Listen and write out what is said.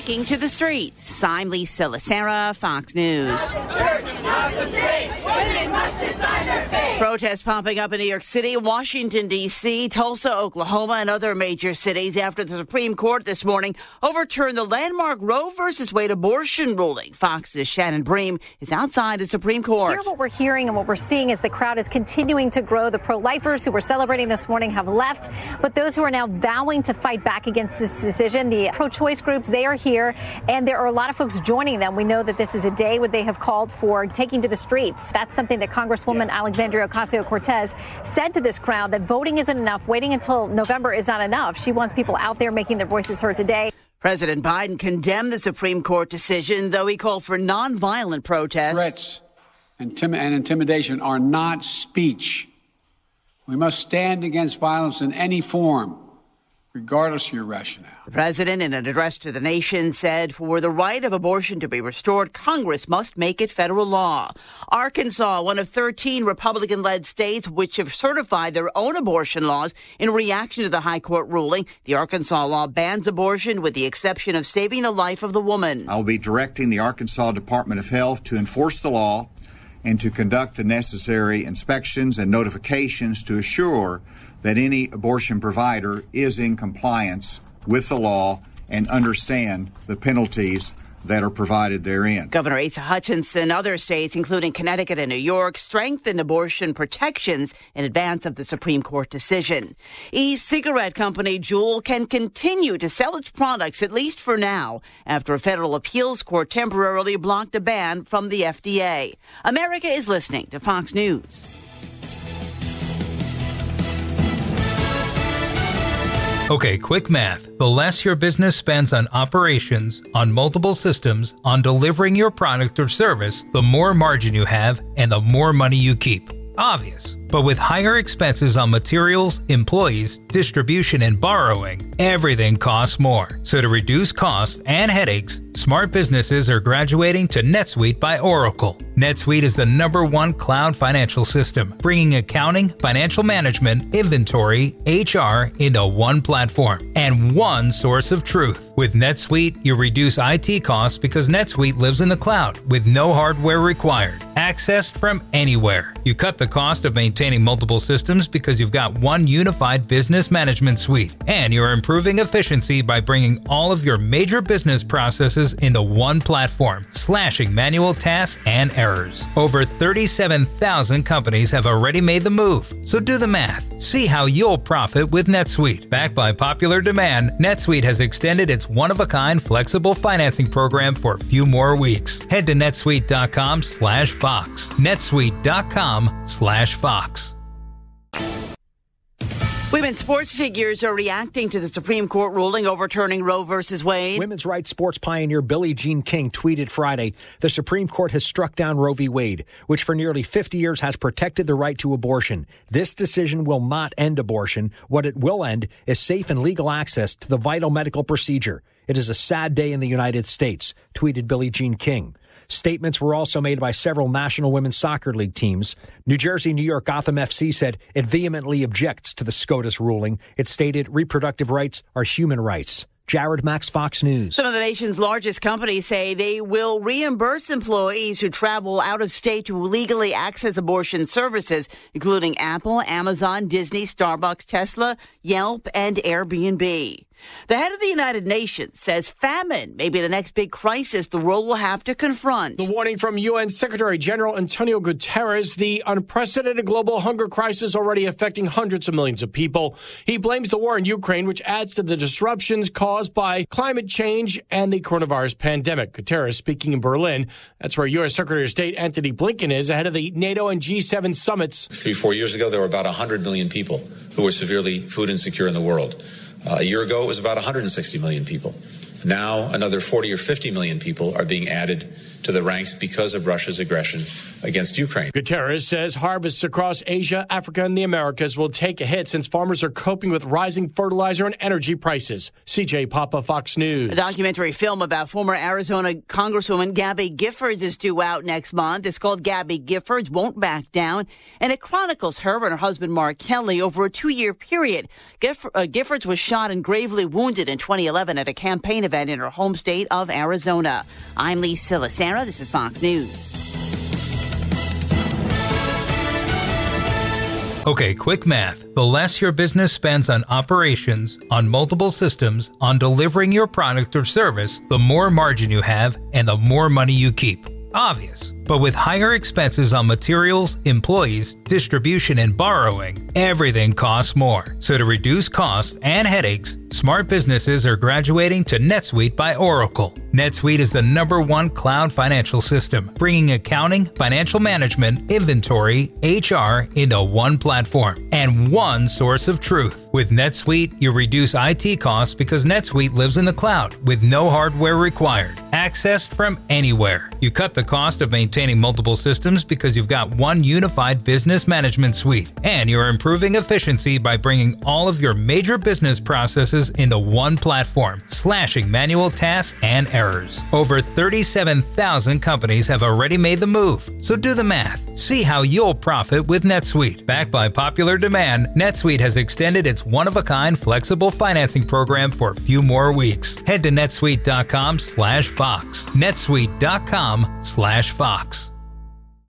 taking to the streets. I'm Lisa Lacera, Fox News. Protests pumping up in New York City, Washington, D.C., Tulsa, Oklahoma, and other major cities after the Supreme Court this morning overturned the landmark Roe v. Wade abortion ruling. Fox's Shannon Bream is outside the Supreme Court. Here, what we're hearing and what we're seeing is the crowd is continuing to grow. The pro-lifers who were celebrating this morning have left, but those who are now vowing to fight back against this decision, the pro-choice groups, they are here, and there are a lot of folks joining them. We know that this is a day where they have called for taking to the streets. That's something that Congresswoman Alexandria Ocasio-Cortez said to this crowd, that voting isn't enough. Waiting until November is not enough. She wants people out there making their voices heard today. President Biden condemned the Supreme Court decision, though he called for nonviolent protests. Threats and intimidation are not speech. We must stand against violence in any form, regardless of your rationale. The president, in an address to the nation, said for the right of abortion to be restored, Congress must make it federal law. Arkansas, one of 13 Republican-led states which have certified their own abortion laws in reaction to the high court ruling. The Arkansas law bans abortion with the exception of saving the life of the woman. I will be directing the Arkansas Department of Health to enforce the law and to conduct the necessary inspections and notifications to assure that any abortion provider is in compliance with the law and understand the penalties that are provided therein. Governor Asa Hutchinson, other states, including Connecticut and New York, strengthened abortion protections in advance of the Supreme Court decision. E-cigarette company Juul can continue to sell its products, at least for now, after a federal appeals court temporarily blocked a ban from the FDA. America is listening to Fox News. Okay, quick math. The less your business spends on operations, on multiple systems, on delivering your product or service, the more margin you have and the more money you keep. Obvious. But with higher expenses on materials, employees, distribution, and borrowing, everything costs more. So to reduce costs and headaches, smart businesses are graduating to NetSuite by Oracle. NetSuite is the #1 cloud financial system, bringing accounting, financial management, inventory, HR into one platform and one source of truth. With NetSuite, you reduce IT costs because NetSuite lives in the cloud with no hardware required. Accessed from anywhere. You cut the cost of maintaining multiple systems because you've got one unified business management suite. And you're improving efficiency by bringing all of your major business processes into one platform, slashing manual tasks and errors. Over 37,000 companies have already made the move. So do the math. See how you'll profit with NetSuite. Backed by popular demand, NetSuite has extended its one-of-a-kind flexible financing program for a few more weeks. Head to netsuite.com/Fox. netsuite.com/Fox. Women's sports figures are reacting to the Supreme Court ruling overturning Roe v. Wade. Women's rights sports pioneer Billie Jean King tweeted Friday, "The Supreme Court has struck down Roe v. Wade, which for nearly 50 years has protected the right to abortion. This decision will not end abortion. What it will end is safe and legal access to the vital medical procedure. It is a sad day in the United States," tweeted Billie Jean King. Statements were also made by several National Women's Soccer League teams. New Jersey, New York Gotham FC said it vehemently objects to the SCOTUS ruling. It stated reproductive rights are human rights. Jared Max, Fox News. Some of the nation's largest companies say they will reimburse employees who travel out of state to legally access abortion services, including Apple, Amazon, Disney, Starbucks, Tesla, Yelp, and Airbnb. The head of the United Nations says famine may be the next big crisis the world will have to confront. The warning from UN Secretary General Antonio Guterres, the unprecedented global hunger crisis already affecting hundreds of millions of people. He blames the war in Ukraine, which adds to the disruptions caused by climate change and the coronavirus pandemic. Guterres speaking in Berlin. That's where U.S. Secretary of State Antony Blinken is ahead of the NATO and G7 summits. 3-4 years ago, there were about 100 million people who were severely food insecure in the world. A year ago, it was about 160 million people. Now, another 40 or 50 million people are being added to the ranks because of Russia's aggression against Ukraine. Guterres says harvests across Asia, Africa, and the Americas will take a hit since farmers are coping with rising fertilizer and energy prices. CJ Papa, Fox News. A documentary film about former Arizona Congresswoman Gabby Giffords is due out next month. It's called Gabby Giffords Won't Back Down, and it chronicles her and her husband Mark Kelly over a 2-year period. Giffords was shot and gravely wounded in 2011 at a campaign event in her home state of Arizona. I'm Lee Silasera. This is Fox News. Okay, quick math. The less your business spends on operations, on multiple systems, on delivering your product or service, the more margin you have and the more money you keep. Obvious. But with higher expenses on materials, employees, distribution, and borrowing, everything costs more. So to reduce costs and headaches, smart businesses are graduating to NetSuite by Oracle. NetSuite is the #1 cloud financial system, bringing accounting, financial management, inventory, HR into one platform and one source of truth. With NetSuite, you reduce IT costs because NetSuite lives in the cloud with no hardware required, accessed from anywhere. You cut the cost of maintaining multiple systems because you've got one unified business management suite, and you're improving efficiency by bringing all of your major business processes into one platform, slashing manual tasks and errors. Over 37,000 companies have already made the move, so do the math. See how you'll profit with NetSuite. Backed by popular demand, NetSuite has extended its one-of-a-kind flexible financing program for a few more weeks. Head to netsuite.com/Fox. netsuite.com/Fox.